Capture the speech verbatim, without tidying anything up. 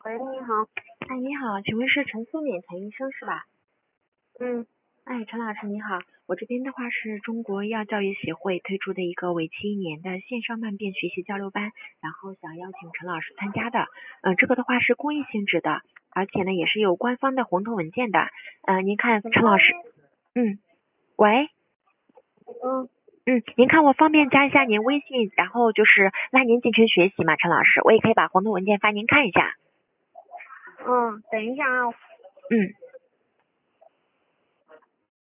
喂，你好。 哎，你好，请问是陈思敏陈医生是吧？ 嗯哎，陈老师你好，我这边的话是中国医药教育协会推出的一个为期一年的线上慢变学习交流班，然后想邀请陈老师参加的。嗯、这个的话是公益性质的，而且呢也是有官方的红头文件的。嗯、您看陈老师，嗯，喂， 嗯嗯，您看我方便加一下您微信，然后就是拉您进群学习嘛，陈老师，我也可以把红头文件发您看一下。 嗯，等一下啊。 嗯。